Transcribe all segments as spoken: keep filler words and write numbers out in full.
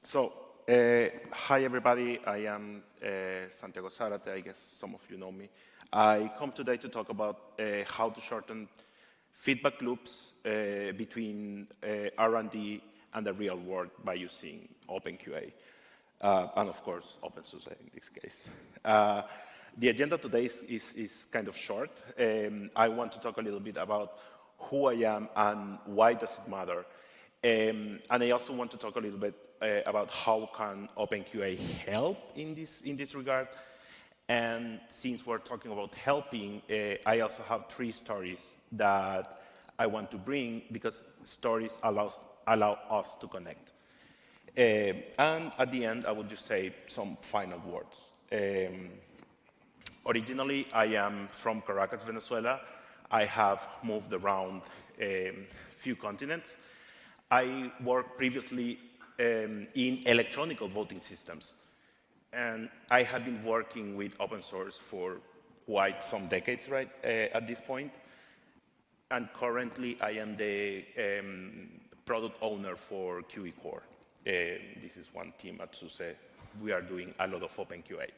So, uh, hi everybody, I am uh, Santiago Zarate, I guess some of you know me. I come today to talk about uh, how to shorten feedback loops uh, between uh, R and D and the real world by using OpenQA, uh, and of course, OpenSUSE in this case. Uh, the agenda today is, is, is kind of short. Um, I want to talk a little bit about who I am and why does it matter. Um, and I also want to talk a little bit uh, about how can OpenQA help in this, in this regard. And since we're talking about helping, uh, I also have three stories that I want to bring because stories allows, allow us to connect. Uh, and at the end, I will just say some final words. Um, originally, I am from Caracas, Venezuela. I have moved around a um, few continents. I worked previously um, in electronic voting systems. And I have been working with open source for quite some decades, right, uh, at this point. And currently, I am the um, product owner for Q E Core. Uh, this is one team at SUSE. We are doing a lot of OpenQA.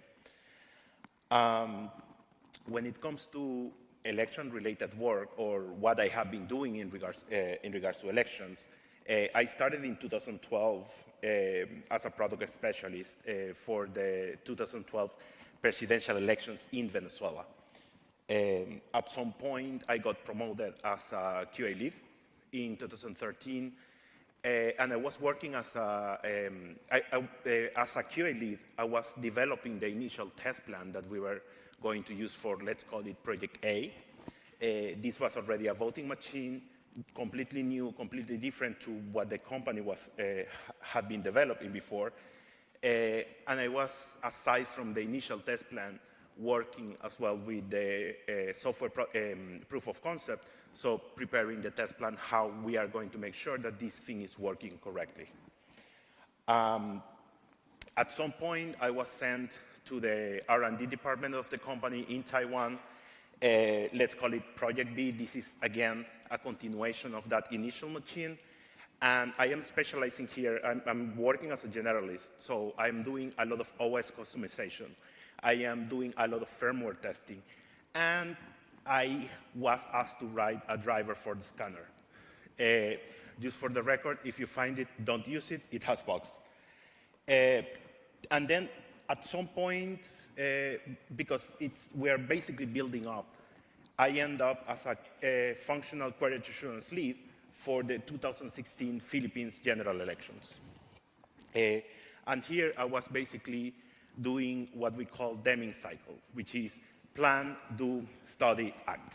Um, when it comes to election-related work, or what I have been doing in regards, uh, in regards to elections, uh, I started in two thousand twelve uh, as a product specialist uh, for the two thousand twelve presidential elections in Venezuela. Um, at some point, I got promoted as a Q A lead in two thousand thirteen, uh, and I was working as a, um, I, I, uh, as a Q A lead. I was developing the initial test plan that we were going to use for, let's call it Project A. Uh, this was already a voting machine, completely new, completely different to what the company was, uh, had been developing before. Uh, and I was, aside from the initial test plan, working as well with the uh, software pro um, proof of concept, so preparing the test plan, how we are going to make sure that this thing is working correctly. Um, at some point, I was sent to the R and D department of the company in Taiwan. Uh, let's call it Project B. This is, again, a continuation of that initial machine. And I am specializing here. I'm, I'm working as a generalist, so I'm doing a lot of O S customization. I am doing a lot of firmware testing. And I was asked to write a driver for the scanner. Uh, just for the record, if you find it, don't use it. It has bugs. Uh, and then at some point, uh, because it's, we are basically building up, I end up as a, a functional quality assurance lead for the two thousand sixteen Philippines general elections. Uh, and here I was basically doing what we call Deming cycle, which is plan, do, study, act.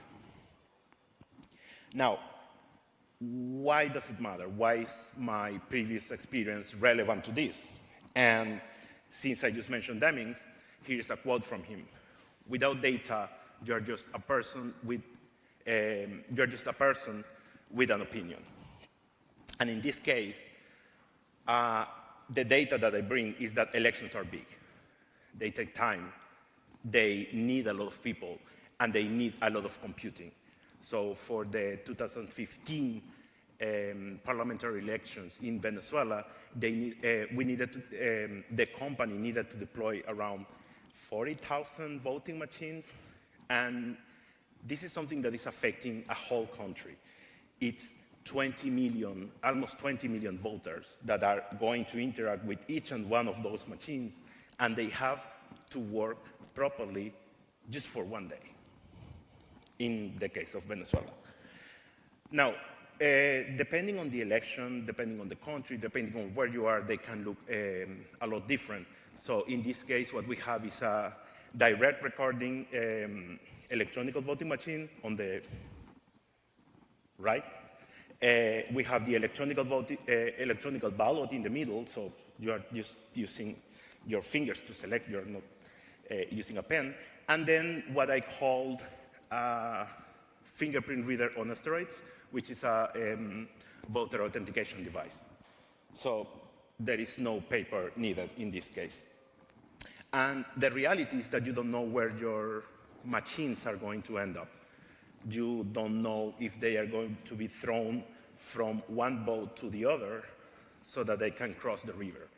Now, why does it matter? Why is my previous experience relevant to this? And since I just mentioned Demings, here's a quote from him. Without data, you're just a person with, um, you're just a person with an opinion. And in this case, uh, the data that I bring is that elections are big. They take time, they need a lot of people, and they need a lot of computing. So for the two thousand fifteen um, parliamentary elections in Venezuela, they need, uh, we needed to, um, the company needed to deploy around forty thousand voting machines, and this is something that is affecting a whole country. It's twenty million, almost twenty million voters that are going to interact with each and one of those machines, and they have to work properly just for one day, in the case of Venezuela. Now, uh, depending on the election, depending on the country, depending on where you are, they can look um, a lot different. So in this case, what we have is a direct recording um, electronic voting machine on the right. Uh, we have the electronic, vote, uh, electronic ballot in the middle, so you are just using your fingers to select, you're not uh, using a pen. And then what I called a fingerprint reader on steroids, which is a um, voter authentication device. So there is no paper needed in this case. And the reality is that you don't know where your machines are going to end up. You don't know if they are going to be thrown from one boat to the other so that they can cross the river.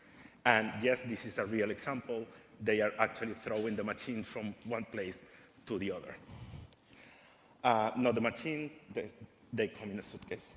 And yes, this is a real example. They are actually throwing the machine from one place to the other. Uh, not the machine, they, they come in a suitcase.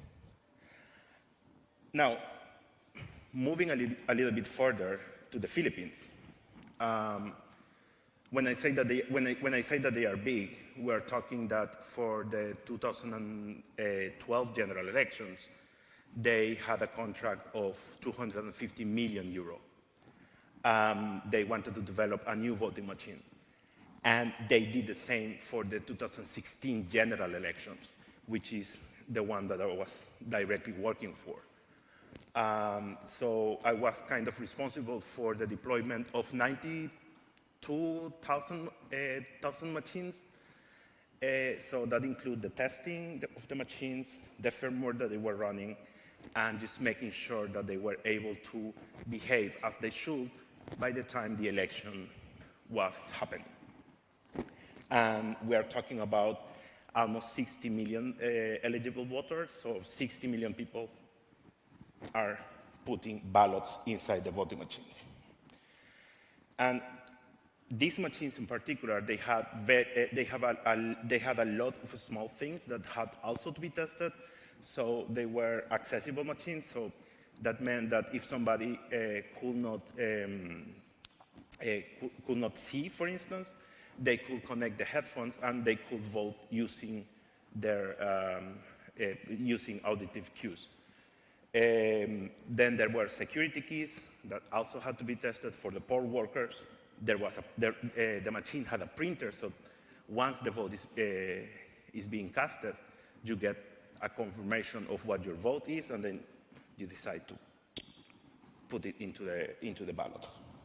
Now, moving a, li a little bit further to the Philippines, um, when I say that they when I, when I say that they are big, we are talking that for the two thousand twelve general elections, they had a contract of two hundred fifty million euro. Um, they wanted to develop a new voting machine, and they did the same for the two thousand sixteen general elections, which is the one that I was directly working for. Um, so I was kind of responsible for the deployment of ninety-two thousand uh, machines. Uh, so that includes the testing of the machines, the firmware that they were running, and just making sure that they were able to behave as they should by the time the election was happening. And we are talking about almost sixty million uh, eligible voters, so sixty million people are putting ballots inside the voting machines. And these machines in particular, they had, very, uh, they, have a, a, they had a lot of small things that had also to be tested. So they were accessible machines, so that meant that if somebody uh, could, not, um, uh, could, could not see, for instance, they could connect the headphones and they could vote using, their, um, uh, using auditive cues. Um, then there were security keys that also had to be tested for the poll workers. There was a, there, uh, the machine had a printer, so once the vote is, uh, is being casted, you get a confirmation of what your vote is, and then you decide to put it into the, into the ballot.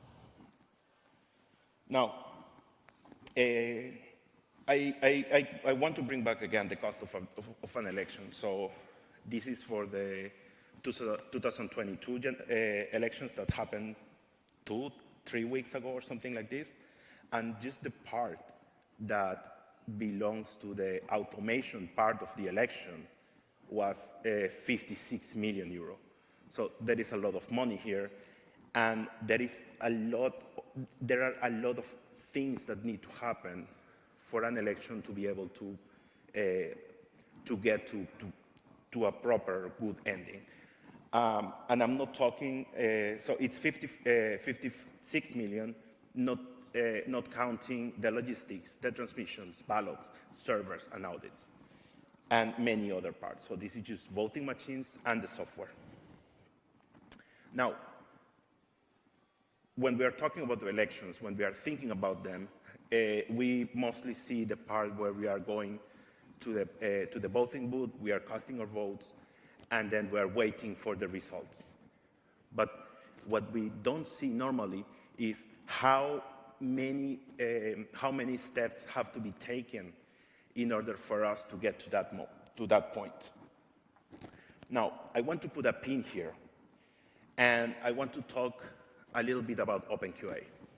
Now, uh, I, I, I, I want to bring back again the cost of, a, of, of an election. So this is for the two thousand twenty-two uh, elections that happened two, three weeks ago or something like this. And just the part that belongs to the automation part of the election was uh, fifty-six million euro. So there is a lot of money here, and there is a lot, there are a lot of things that need to happen for an election to be able to, uh, to get to, to, to a proper good ending. Um, and I'm not talking, uh, so it's fifty, uh, fifty-six million, not, uh, not counting the logistics, the transmissions, ballots, servers, and audits, and many other parts. So this is just voting machines and the software. Now, when we are talking about the elections, when we are thinking about them, uh, we mostly see the part where we are going to the, uh, to the voting booth, we are casting our votes, and then we're waiting for the results. But what we don't see normally is how many, um, how many steps have to be taken in order for us to get to that, mo to that point. Now, I want to put a pin here, and I want to talk a little bit about OpenQA.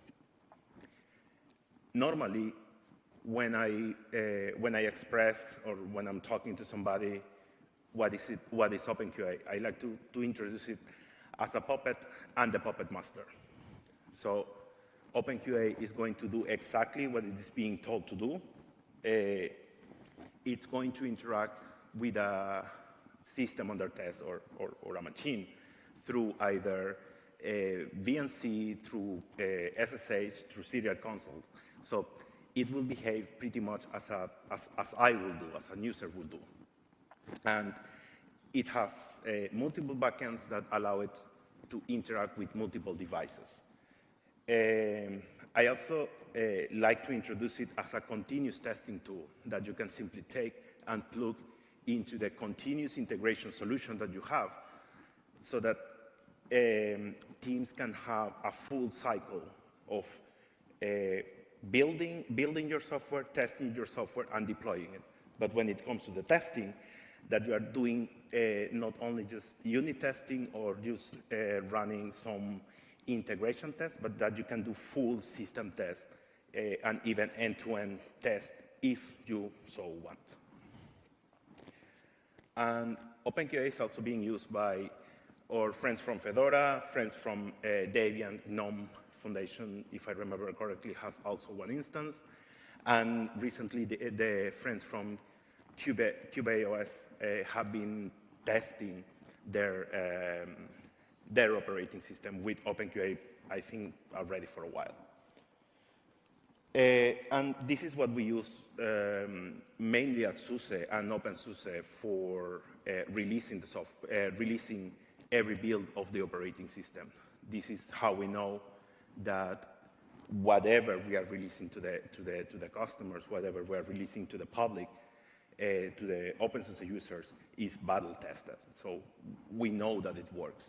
Normally, when I, uh, when I express or when I'm talking to somebody What is, it, what is OpenQA? I like to, to introduce it as a puppet and the puppet master. So OpenQA is going to do exactly what it is being told to do. Uh, it's going to interact with a system under test or, or, or a machine through either uh, V N C, through uh, S S H, through serial consoles. So it will behave pretty much as, a, as, as I will do, as a user will do. And it has uh, multiple backends that allow it to interact with multiple devices. Um, I also uh, like to introduce it as a continuous testing tool that you can simply take and plug into the continuous integration solution that you have, so that um, teams can have a full cycle of uh, building, building your software, testing your software, and deploying it. But when it comes to the testing, that you are doing uh, not only just unit testing or just uh, running some integration tests, but that you can do full system tests uh, and even end-to-end tests if you so want. And OpenQA is also being used by or friends from Fedora, friends from uh, Debian, GNOME Foundation, if I remember correctly, has also one instance. And recently, the, the friends from Cube, CubeOS uh, have been testing their, um, their operating system with OpenQA, I think, already for a while. Uh, and this is what we use um, mainly at SUSE and OpenSUSE for uh, releasing the software, uh, releasing every build of the operating system. This is how we know that whatever we are releasing to the to the to the customers, whatever we are releasing to the public, uh, to the OpenSUSE users, is battle tested. So we know that it works.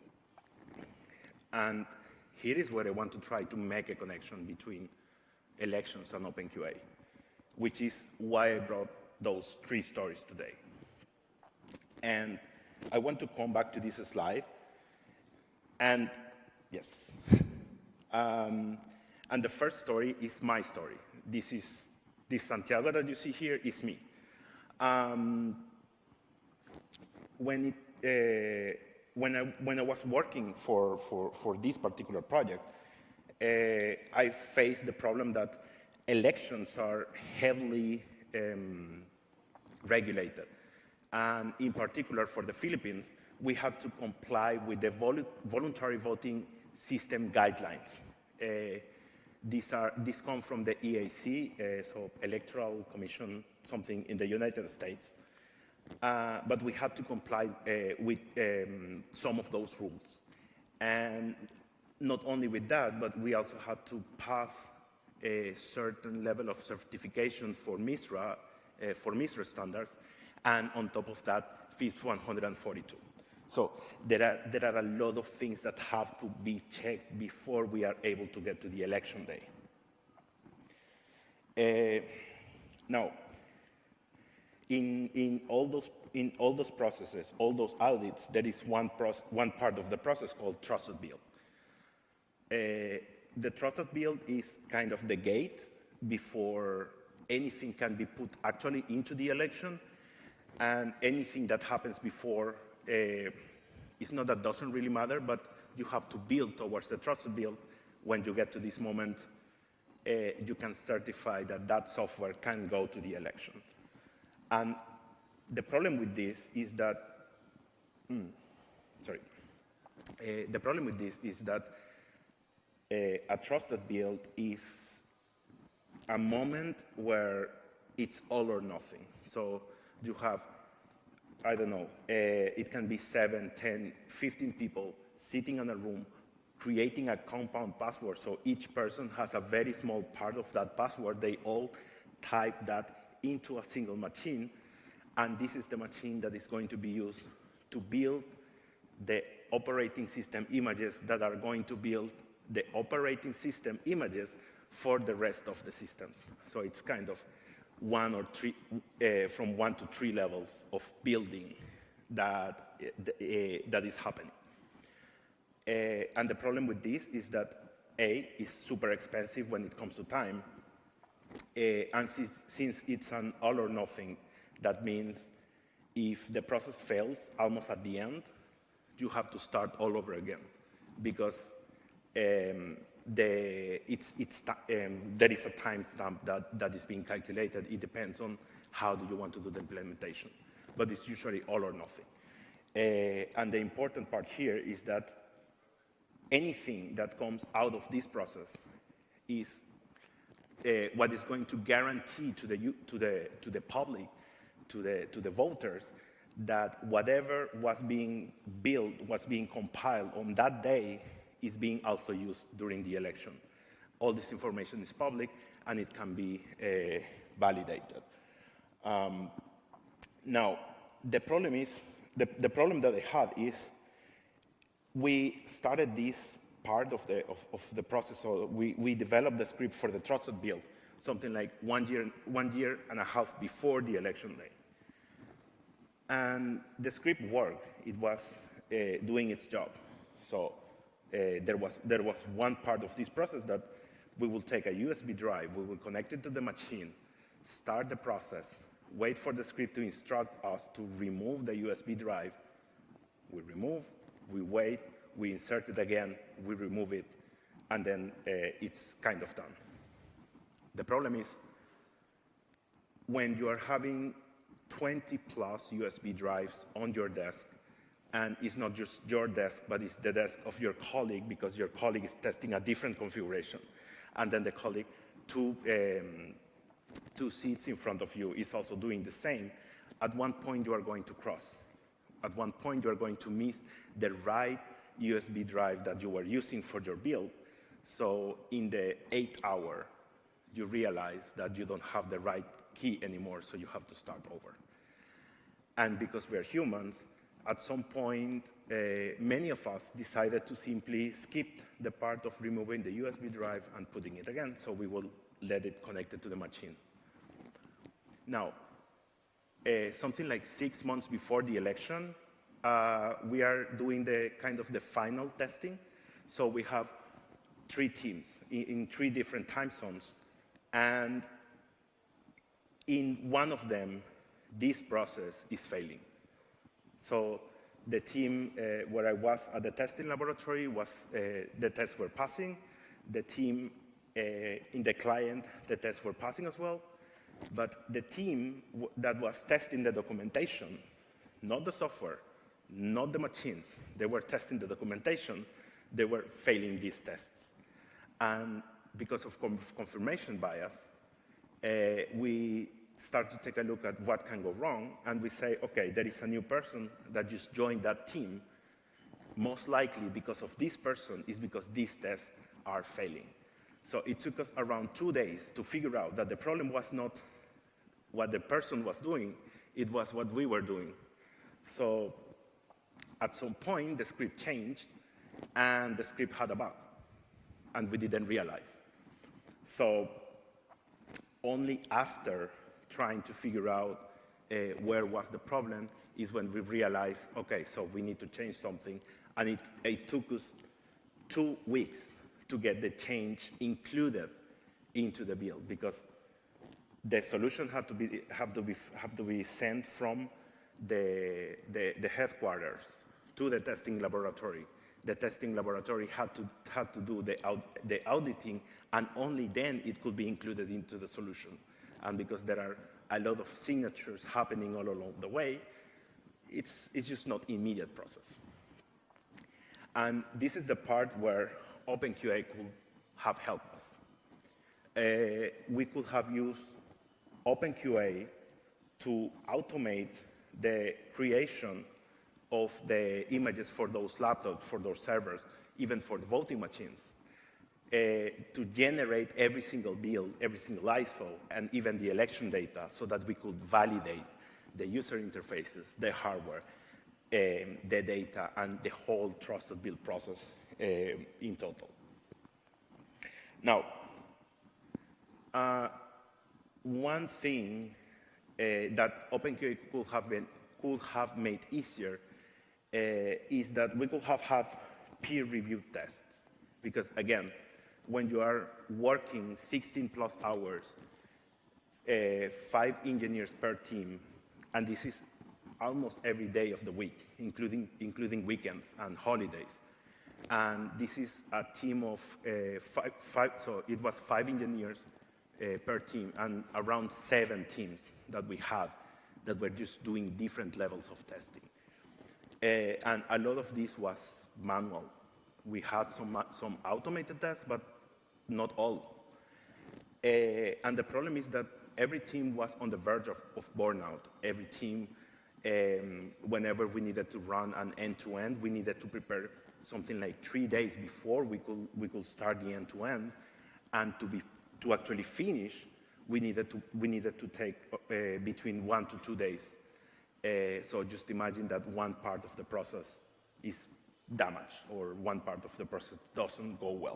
And here is where I want to try to make a connection between elections and OpenQA, which is why I brought those three stories today. And I want to come back to this slide. And yes. Um, and the first story is my story. This is this Santiago that you see here is me. Um, when, it, uh, when, I, when I was working for, for, for this particular project, uh, I faced the problem that elections are heavily um, regulated. And in particular for the Philippines, we had to comply with the vol voluntary voting system guidelines. Uh, these, are, these come from the E A C, uh, so Electoral Commission, something in the United States. Uh, but we had to comply uh, with um, some of those rules. And not only with that, but we also had to pass a certain level of certification for MISRA, uh, for MISRA standards, and on top of that, FIPS one forty-two. So there are, there are a lot of things that have to be checked before we are able to get to the election day. Uh, now, in, in, all those, in all those processes, all those audits, there is one, one part of the process called trusted build. Uh, the trusted build is kind of the gate before anything can be put actually into the election, and anything that happens before, uh, it's not that doesn't really matter, but you have to build towards the trusted build. When you get to this moment, uh, you can certify that that software can go to the election. And the problem with this is that, mm, sorry, uh, the problem with this is that uh, a trusted build is a moment where it's all or nothing. So you have, I don't know, uh, it can be seven, ten, fifteen people sitting in a room creating a compound password. So each person has a very small part of that password. They all type that into a single machine. And this is the machine that is going to be used to build the operating system images that are going to build the operating system images for the rest of the systems. So it's kind of one or three, uh, from one to three levels of building that, uh, that is happening. Uh, and the problem with this is that A, is super expensive when it comes to time, uh, and since, since it's an all or nothing, that means if the process fails almost at the end, you have to start all over again, because um, The, it's, it's, um, there is a timestamp that, that is being calculated. It depends on how do you want to do the implementation. But it's usually all or nothing. Uh, and the important part here is that anything that comes out of this process is uh, what is going to guarantee to the, to the, to the public, to the, to the voters, that whatever was being built, was being compiled on that day, is being also used during the election. All this information is public, and it can be uh, validated. Um, now, the problem is, the, the problem that I had is, we started this part of the, of, of the process, so we, we developed the script for the trusted build, something like one year, one year and a half before the election day. And the script worked. It was uh, doing its job. So Uh, there, was, there was one part of this process that we will take a U S B drive, we will connect it to the machine, start the process, wait for the script to instruct us to remove the U S B drive. We remove, We wait, we insert it again, we remove it, and then uh, it's kind of done. The problem is when you are having twenty plus U S B drives on your desk, and it's not just your desk, but it's the desk of your colleague, because your colleague is testing a different configuration, and then the colleague two, um, two seats in front of you is also doing the same. At one point you are going to cross. At one point you are going to miss the right U S B drive that you were using for your build. So in the eighth hour, you realize that you don't have the right key anymore, so you have to start over. And because we're humans, at some point, uh, many of us decided to simply skip the part of removing the U S B drive and putting it again, so we will let it connected to the machine. Now, uh, something like six months before the election, uh, we are doing the kind of the final testing. So we have three teams in, in three different time zones, and in one of them, this process is failing. So the team uh, where I was at the testing laboratory was, uh, the tests were passing. The team uh, in the client, the tests were passing as well. But the team w that was testing the documentation, not the software, not the machines, they were testing the documentation, they were failing these tests. And because of confirmation bias, uh, we start to take a look at what can go wrong, and we say, okay, there is a new person that just joined that team. Most likely because of this person is because these tests are failing. So it took us around two days to figure out that the problem was not what the person was doing, it was what we were doing. So at some point, the script changed, and the script had a bug, and we didn't realize. So only after trying to figure out uh, where was the problem is when we realized, okay, so we need to change something. And it, it took us two weeks to get the change included into the build, because the solution had to be, have to be, have to be sent from the, the, the headquarters to the testing laboratory. The testing laboratory had to, had to do the, aud the auditing, and only then it could be included into the solution. And because there are a lot of signatures happening all along the way, it's, it's just not an immediate process. And this is the part where OpenQA could have helped us. Uh, we could have used OpenQA to automate the creation of the images for those laptops, for those servers, even for the voting machines, uh, to generate every single build, every single I S O, and even the election data, so that we could validate the user interfaces, the hardware, um, the data, and the whole trusted build process uh, in total. Now, uh, one thing uh, that OpenQA could have, been, could have made easier uh, is that we could have had peer-reviewed tests. Because again, when you are working sixteen plus hours, uh, five engineers per team, and this is almost every day of the week, including, including weekends and holidays. And this is a team of uh, five, five, so it was five engineers uh, per team, and around seven teams that we had that were just doing different levels of testing. Uh, and a lot of this was manual. We had some, some automated tests, but not all. Uh, and the problem is that every team was on the verge of, of burnout. Every team, um, whenever we needed to run an end-to-end, we needed to prepare something like three days before we could, we could start the end-to-end. And to, be, to actually finish, we needed to, we needed to take uh, between one to two days. Uh, so just imagine that one part of the process is damaged, or one part of the process doesn't go well.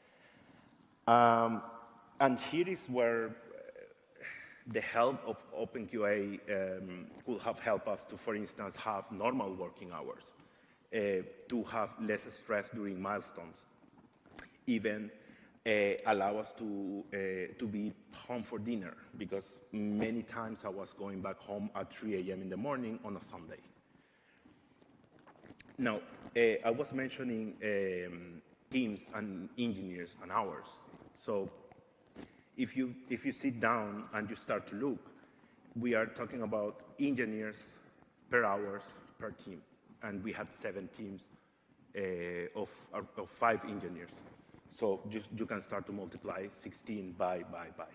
Um, and here is where the help of OpenQA um, could have helped us to, for instance, have normal working hours, uh, to have less stress during milestones, even uh, allow us to, uh, to be home for dinner, because many times I was going back home at three A M in the morning on a Sunday. Now, uh, I was mentioning um, teams and engineers and hours. So if you, if you sit down and you start to look, we are talking about engineers per hours per team. And we had seven teams uh, of, of five engineers. So just, you can start to multiply sixteen by, by, by.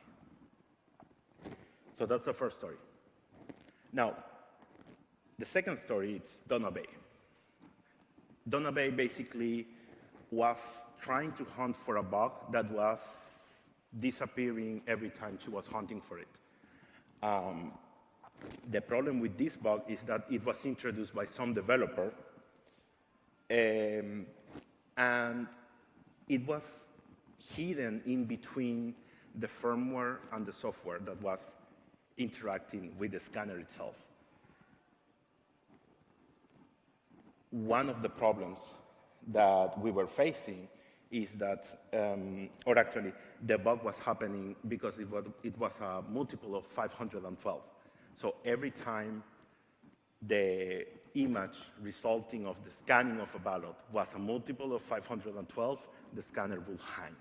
So that's the first story. Now, the second story is Donna Bay. Donna Bay basically was trying to hunt for a bug that was disappearing every time she was hunting for it. Um, the problem with this bug is that it was introduced by some developer, um, and it was hidden in between the firmware and the software that was interacting with the scanner itself. One of the problems that we were facing is that, um, or actually, the bug was happening because it was, it was a multiple of five hundred twelve. So every time the image resulting of the scanning of a ballot was a multiple of five hundred twelve, the scanner will hang.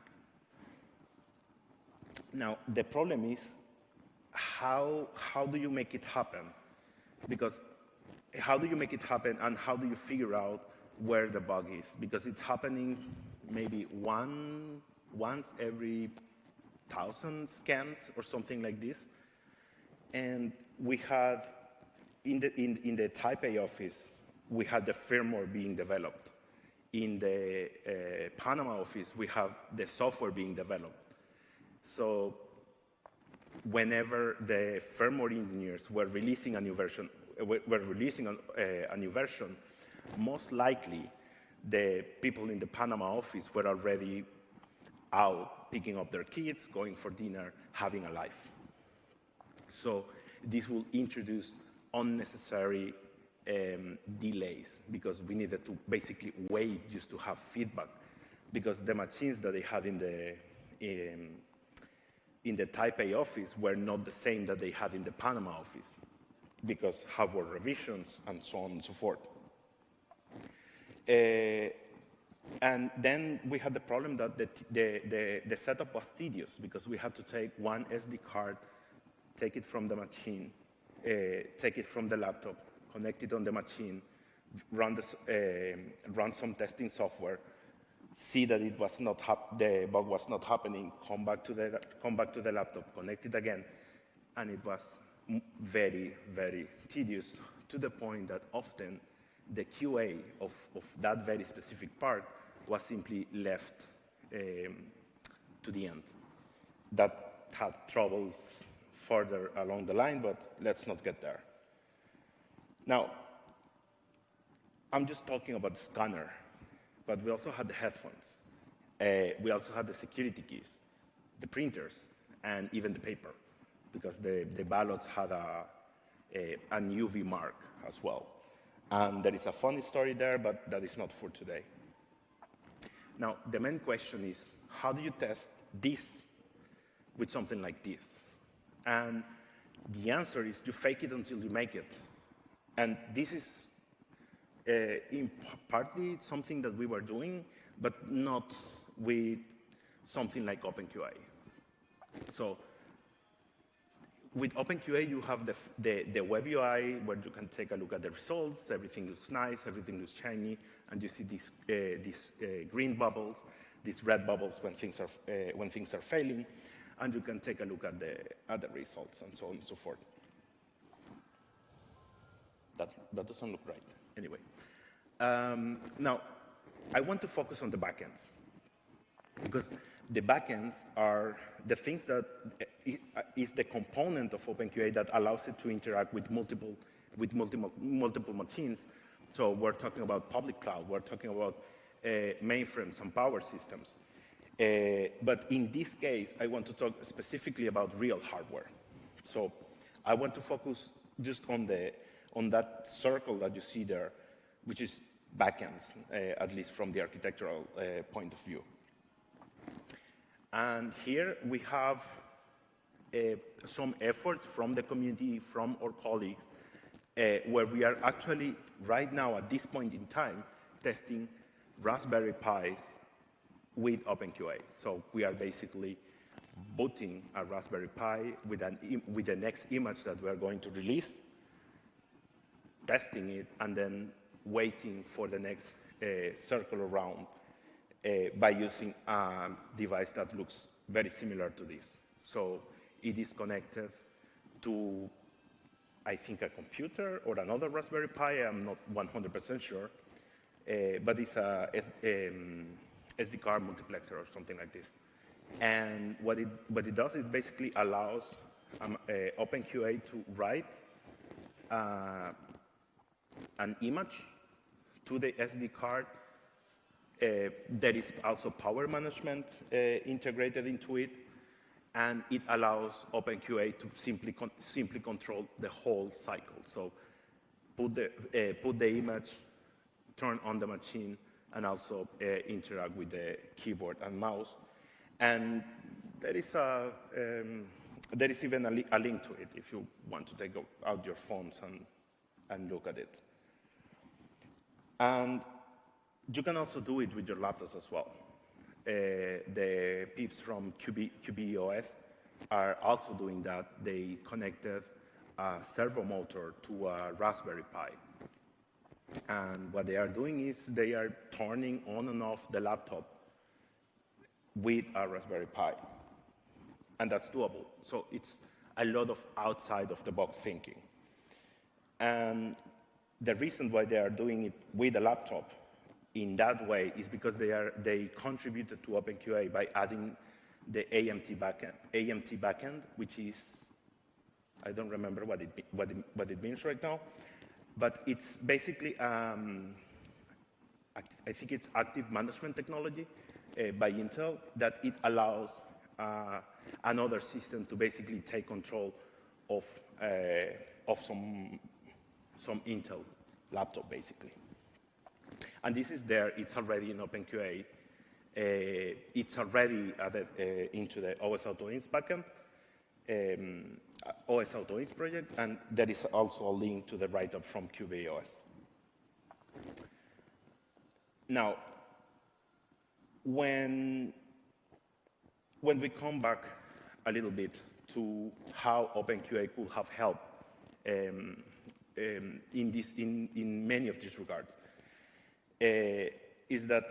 Now, the problem is, how, how do you make it happen? Because how do you make it happen, and how do you figure out where the bug is? Because it's happening maybe one, once every thousand scans or something like this. And we had, in the, in, in the Type A office, we had the firmware being developed. In the uh, Panama office, we have the software being developed. So whenever the firmware engineers were releasing a new version, were releasing a, uh, a new version, most likely the people in the Panama office were already out picking up their kids, going for dinner, having a life. So this will introduce unnecessary um, delays, because we needed to basically wait just to have feedback, because the machines that they had in the in, in the Type A office were not the same that they had in the Panama office, because hardware revisions and so on and so forth. Uh, and then we had the problem that the, the, the, the setup was tedious, because we had to take one S D card, take it from the machine, uh, take it from the laptop, connect it on the machine, run, the, uh, run some testing software, see that it was not hap the bug was not happening, come back to the come back to the laptop, connect it again, and it was very, very tedious, to the point that often the Q A of, of that very specific part was simply left um, to the end. That had troubles further along the line, but let's not get there. Now, I'm just talking about the scanner, but we also had the headphones. Uh, we also had the security keys, the printers, and even the paper, because the, the ballots had a, a, an U V mark as well. And there is a funny story there, but that is not for today. Now, the main question is, how do you test this with something like this? And the answer is you fake it until you make it. And this is uh, in partly something that we were doing, but not with something like OpenQA. So with OpenQA, you have the, the, the web U I where you can take a look at the results. Everything looks nice, everything looks shiny, and you see these, uh, these uh, green bubbles, these red bubbles when things, are, uh, when things are failing, and you can take a look at the, at the results and so on and so forth. That, that doesn't look right. Anyway, um, now, I want to focus on the backends, because the backends are the things that is the component of OpenQA that allows it to interact with multiple, with multiple, multiple machines. So we're talking about public cloud, we're talking about uh, mainframes and power systems. Uh, but in this case, I want to talk specifically about real hardware. So I want to focus just on, the, on that circle that you see there, which is backends, uh, at least from the architectural uh, point of view. And here we have uh, some efforts from the community, from our colleagues, uh, where we are actually, right now, at this point in time, testing Raspberry Pis with OpenQA. So we are basically booting a Raspberry Pi with, an with the next image that we are going to release, testing it, and then waiting for the next uh, circle around uh, by using a device that looks very similar to this. So it is connected to, I think, a computer or another Raspberry Pi. I'm not one hundred percent sure, uh, but it's a um, S D card multiplexer or something like this. And what it, what it does is basically allows um, uh, OpenQA to write uh, an image to the S D card. Uh, there is also power management uh, integrated into it, and it allows OpenQA to simply con simply control the whole cycle. So put the uh, put the image, turn on the machine, and also uh, interact with the keyboard and mouse. And there is a um, there is even a, li a link to it if you want to take out your phones and and look at it. And you can also do it with your laptops as well. Uh, the peeps from Q B, Q B E O S are also doing that. They connected a servo motor to a Raspberry Pi. And what they are doing is they are turning on and off the laptop with a Raspberry Pi. And that's doable. So it's a lot of outside of the box thinking. And the reason why they are doing it with a laptop in that way is because they, are, they contributed to OpenQA by adding the A M T backend. A M T backend, which is, I don't remember what it, what it, what it means right now, but it's basically, um, I think it's active management technology uh, by Intel, that it allows uh, another system to basically take control of, uh, of some, some Intel laptop, basically. And this is there, it's already in OpenQA. Uh, it's already added uh, into the O S AutoInst backend, um, O S AutoInst project, and there is also a link to the write-up from Q B E O S. Now, when, when we come back a little bit to how OpenQA could have helped um, um, in, this, in, in many of these regards, Uh, is that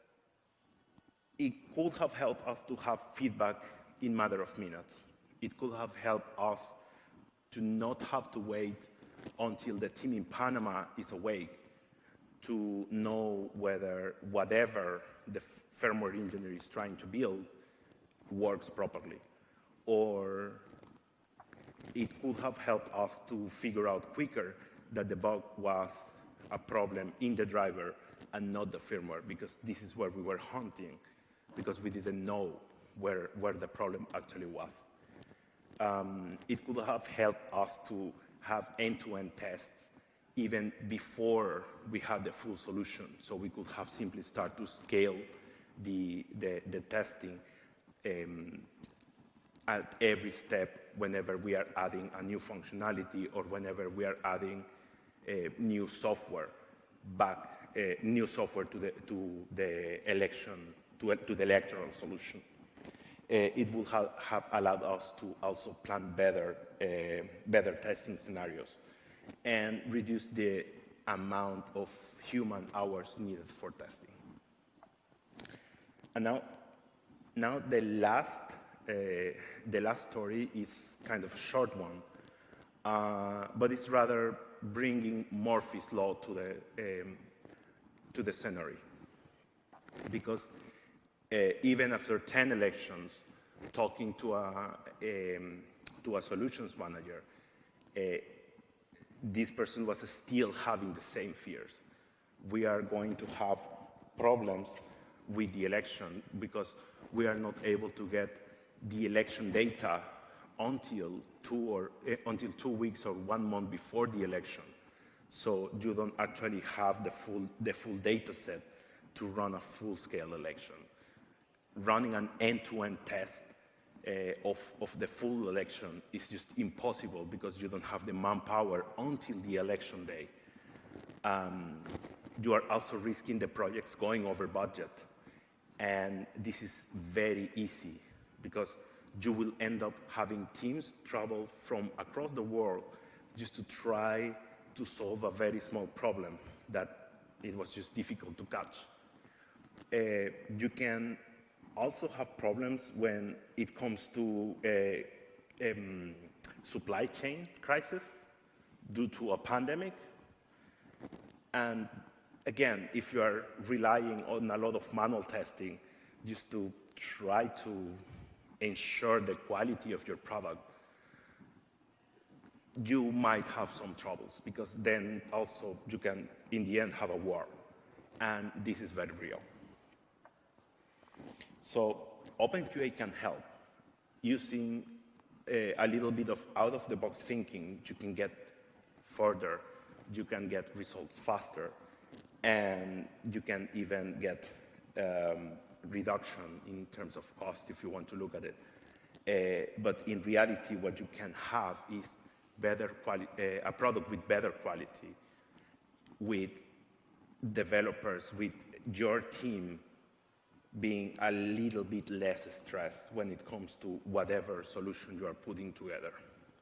it could have helped us to have feedback in a matter of minutes. It could have helped us to not have to wait until the team in Panama is awake to know whether whatever the firmware engineer is trying to build works properly. Or it could have helped us to figure out quicker that the bug was a problem in the driver and not the firmware, because this is where we were hunting, because we didn't know where, where the problem actually was. Um, it could have helped us to have end-to-end tests even before we had the full solution, so we could have simply start to scale the, the, the testing um, at every step whenever we are adding a new functionality or whenever we are adding uh, new software back, uh, new software to the, to the election, to, to the electoral solution. Uh, it would ha have allowed us to also plan better, uh, better testing scenarios and reduce the amount of human hours needed for testing. And now, now the last, uh, the last story is kind of a short one, uh, but it's rather bringing Murphy's Law to the, um, to the scenario. Because uh, even after ten elections, talking to a, um, to a solutions manager, uh, this person was still having the same fears. We are going to have problems with the election because we are not able to get the election data until two, or, uh, until two weeks or one month before the election. So you don't actually have the full, the full data set to run a full-scale election. Running an end-to-end test uh, of, of the full election is just impossible because you don't have the manpower until the election day. Um, you are also risking the projects going over budget. And this is very easy because you will end up having teams travel from across the world just to try to solve a very small problem that it was just difficult to catch. Uh, you can also have problems when it comes to a, um, supply chain crisis due to a pandemic. And again, if you are relying on a lot of manual testing just to try to ensure the quality of your product, you might have some troubles because then also you can, in the end, have a war. And this is very real. So OpenQA can help. Using a, a little bit of out-of-the-box thinking, you can get further, you can get results faster, and you can even get um, reduction in terms of cost if you want to look at it. Uh, but in reality, what you can have is better quali uh, a product with better quality, with developers, with your team being a little bit less stressed when it comes to whatever solution you are putting together.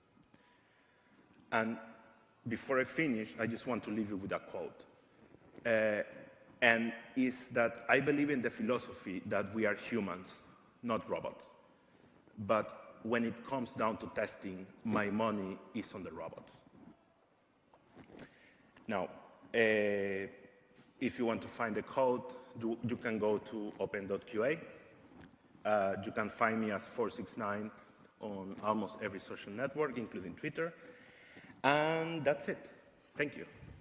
And before I finish, I just want to leave you with a quote. Uh, and is that I believe in the philosophy that we are humans, not robots. But when it comes down to testing, my money is on the robots. Now, uh, if you want to find the code, you, you can go to open dot Q A. Uh, you can find me as four six nine on almost every social network, including Twitter. And that's it. Thank you.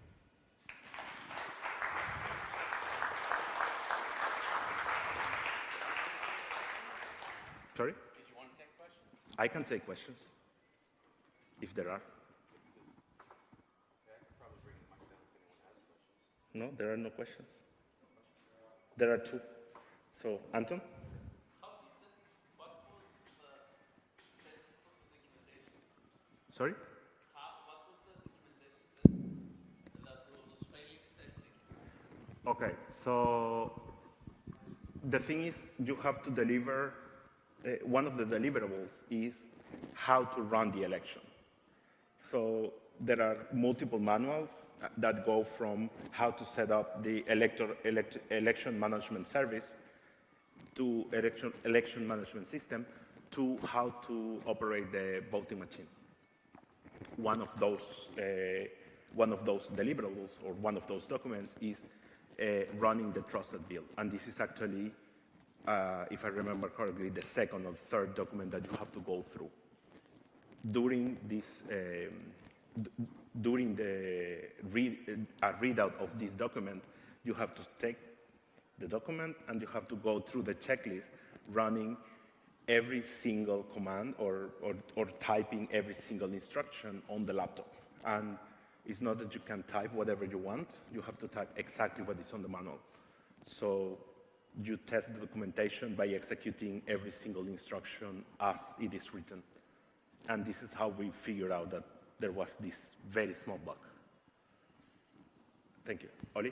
Sorry? Did you want to take questions? I can take questions, if there are. Okay, I could probably bring the mic down if anyone has questions. No, there are no questions. There are two. So, Anton? How did this, what was the test for the documentation? Sorry? How, what was the documentation test that was failing testing? Okay, so the thing is, you have to deliver, uh, one of the deliverables is how to run the election. So there are multiple manuals that go from how to set up the elector, elect, election management service to election, election management system to how to operate the voting machine. One of those, uh, one of those deliverables or one of those documents is uh, running the trusted build. And this is actually, uh, if I remember correctly, the second or third document that you have to go through. During this, um, during the read, uh, readout of this document, you have to take the document and you have to go through the checklist running every single command or, or, or typing every single instruction on the laptop. And it's not that you can type whatever you want, you have to type exactly what is on the manual. So you test the documentation by executing every single instruction as it is written. And this is how we figured out that there was this very small bug. Thank you. Oli?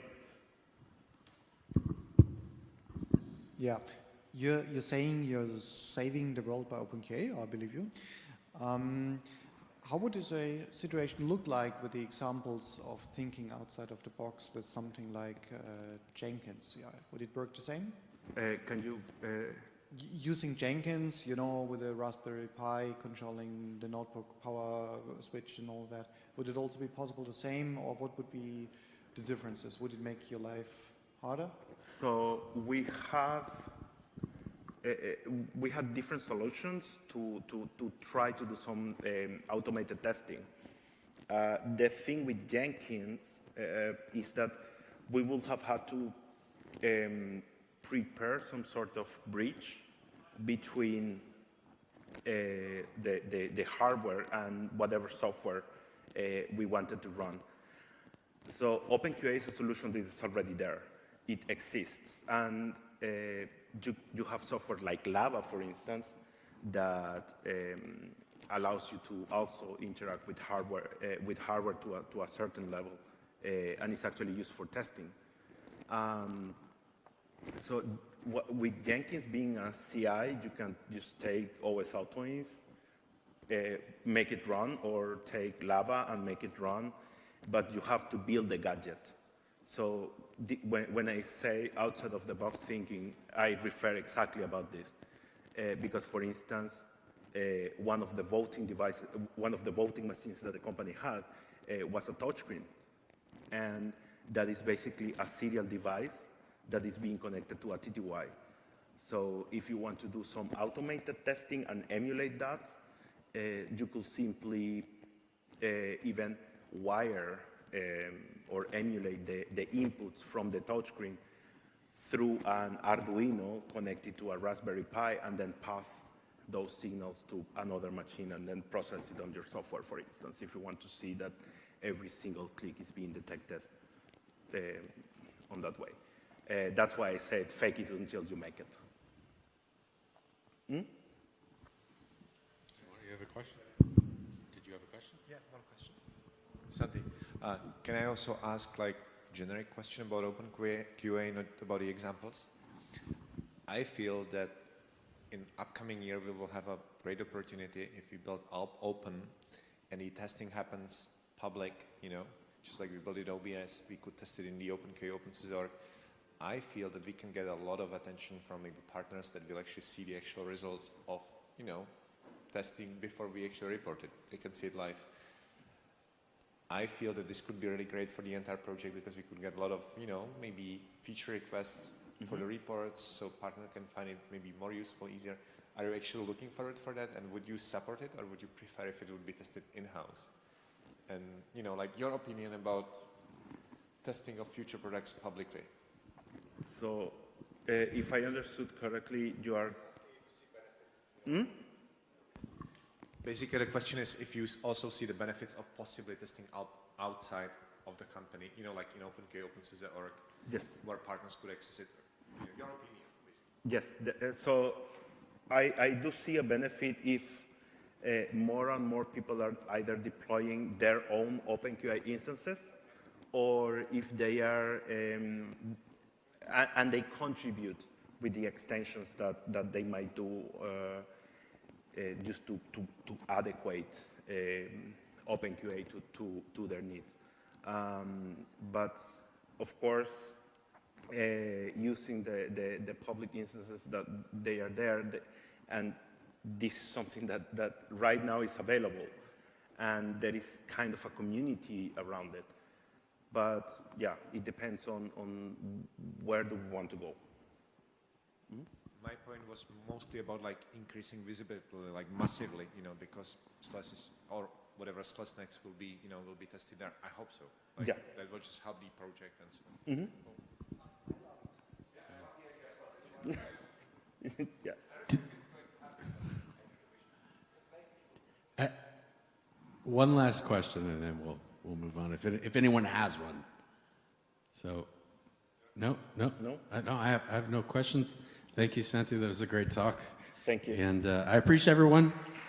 Yeah, you're, you're saying you're saving the world by OpenQA, I believe you. Um, how would this a situation look like with the examples of thinking outside of the box with something like uh, Jenkins? Yeah, would it work the same? Uh, can you... Uh, Using Jenkins, you know, with a Raspberry Pi controlling the notebook power switch and all that, would it also be possible the same, or what would be the differences? Would it make your life harder? So we have uh, we had different solutions to, to, to try to do some um, automated testing. Uh, the thing with Jenkins uh, is that we would have had to um, prepare some sort of bridge between uh, the, the, the hardware and whatever software uh, we wanted to run. So OpenQA is a solution that is already there. It exists. And uh, you, you have software like Lava, for instance, that um, allows you to also interact with hardware, uh, with hardware to a, to a certain level, uh, and it's actually used for testing. Um, so what, with Jenkins being a C I, you can just take O S Autoins, uh, make it run, or take Lava and make it run, but you have to build the gadget. So the, when, when I say outside of the box thinking, I refer exactly about this. Uh, because, for instance, uh, one of the voting devices, one of the voting machines that the company had uh, was a touchscreen. And that is basically a serial device that is being connected to a T T Y. So if you want to do some automated testing and emulate that, uh, you could simply uh, even wire um, or emulate the, the inputs from the touchscreen through an Arduino connected to a Raspberry Pi, and then pass those signals to another machine and then process it on your software, for instance, if you want to see that every single click is being detected uh, on that way. Uh, that's why I said fake it until you make it. Hmm? You have a question? Did you have a question? Yeah, one question. Santi, uh, can I also ask like generic question about open Q A, not about the examples? I feel that in upcoming year we will have a great opportunity if we build up open and the testing happens public, you know, just like we built it O B S, we could test it in the OpenQA, OpenSUSE org. I feel that we can get a lot of attention from maybe partners that will actually see the actual results of, you know, testing before we actually report it. They can see it live. I feel that this could be really great for the entire project because we could get a lot of, you know, maybe feature requests mm-hmm. for the reports, so partner can find it maybe more useful, easier. Are you actually looking forward for that, and would you support it, or would you prefer if it would be tested in-house? And, you know, like your opinion about testing of future products publicly. So, uh, if I understood correctly, you are... Hmm? Basically, the question is if you also see the benefits of possibly testing out outside of the company, you know, like in OpenQA, OpenSUSE org, yes. where partners could access it. You know, your opinion, basically. Yes. The, uh, so, I, I do see a benefit if uh, more and more people are either deploying their own OpenQA instances, or if they are, um, and, and they contribute with the extensions that, that they might do uh, uh, just to, to, to adequate um, OpenQA to, to, to their needs. Um, but of course, uh, using the, the, the public instances that they are there, the, and this is something that, that right now is available, and there is kind of a community around it. But yeah, it depends on, on where do we want to go. Mm-hmm. My point was mostly about like increasing visibility, like massively, you know, because SLES is, or whatever SLES next will be, you know, will be tested there. I hope so. Like, yeah. That will just help the project and so on. Mm-hmm. yeah. Uh, one last question, and then we'll we'll move on. If it, if anyone has one, so no, no, no, I, no, I have I have no questions. Thank you, Santi. That was a great talk. Thank you. And uh, I appreciate everyone.